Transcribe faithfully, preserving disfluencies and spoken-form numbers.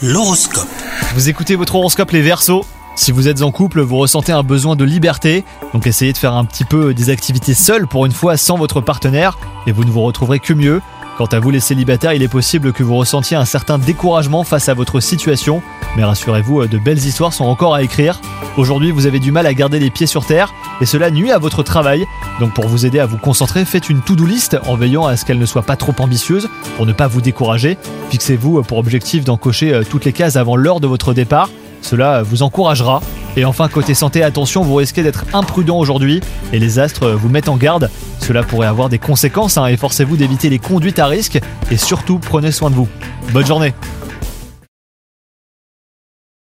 L'horoscope. Vous écoutez votre horoscope les Verseaux. Si vous êtes en couple, vous ressentez un besoin de liberté, donc essayez de faire un petit peu des activités seules pour une fois sans votre partenaire et vous ne vous retrouverez que mieux. Quant à vous les célibataires, il est possible que vous ressentiez un certain découragement face à votre situation, mais rassurez-vous, de belles histoires sont encore à écrire. Aujourd'hui, vous avez du mal à garder les pieds sur terre et cela nuit à votre travail. Donc pour vous aider à vous concentrer, faites une to-do list en veillant à ce qu'elle ne soit pas trop ambitieuse pour ne pas vous décourager. Fixez-vous pour objectif d'en cocher toutes les cases avant l'heure de votre départ. Cela vous encouragera. Et enfin, côté santé, attention, vous risquez d'être imprudent aujourd'hui et les astres vous mettent en garde. Cela pourrait avoir des conséquences hein, et forcez-vous d'éviter les conduites à risque et surtout prenez soin de vous. Bonne journée.